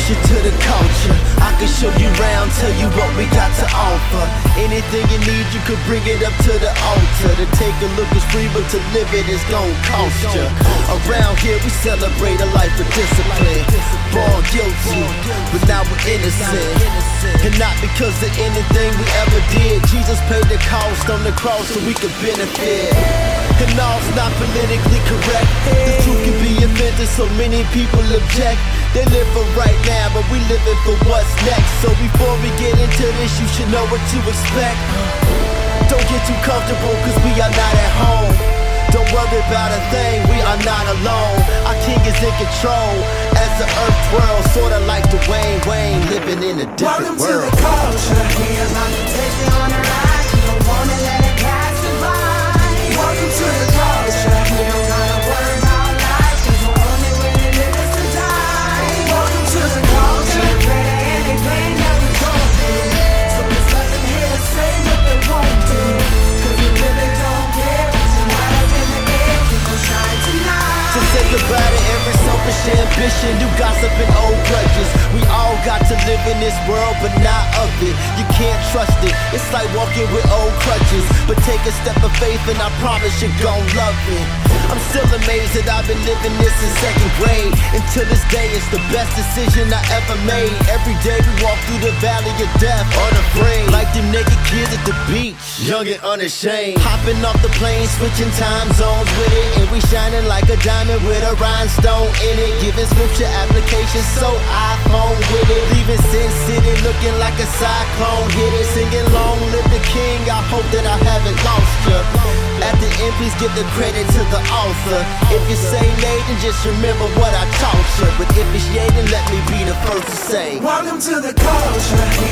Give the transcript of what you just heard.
you to the culture. I can show you round, tell you what we got to offer. Anything you need, you could bring it up to the altar. To take a look is free, but to live it is gon' cost you. Around here we celebrate a life of discipline. Born guilty, but now we're innocent. And not because of anything we ever did. Jesus paid the cost on the cross so we could benefit. And all's not politically correct. The truth can be offended, so many people object. They live for right now, but we living for what's next. So before we get into this, you should know what to expect. Don't get too comfortable, cause we are not at home. Don't worry about a thing, we are not alone. Our king is in control, as the earth twirls. Sorta like Dwayne Wayne, living in a different world. Welcome to the culture, we about to take you on a ride. You don't wanna let it pass you by. Welcome to the culture, we don't gotta worry about life, cause we're only winning if it's to die. Welcome to the culture, better anything that we gon' do. So just let them hear us say what they won't do. Cause we really don't care, reaching right up in the air, we gon' shine tonight. So say goodbye to every selfish ambition, new gossip and old grudges. We all got to live in this world, but not of it. You can't trust it, it's like walking with old crutches. But take a step of faith and I promise you're gon' love it. I'm still amazed that I've been living this in second grade. Until this day, it's the best decision I ever made. Every day we walk through the valley of death, unafraid. Like them naked kids at the beach, young and unashamed. Hopping off the plane, switching time zones with it. And we shining like a diamond with a rhinestone in it. Giving scripture applications, so iPhone with it. Leaving Sin City looking like a cyclone hit it. Singing long live the king, I hope that I haven't lost ya. At the end, please give the credit to the author. If you say nay, then just remember what I taught you. But if it's yay, then let me be the first to say, welcome to the culture.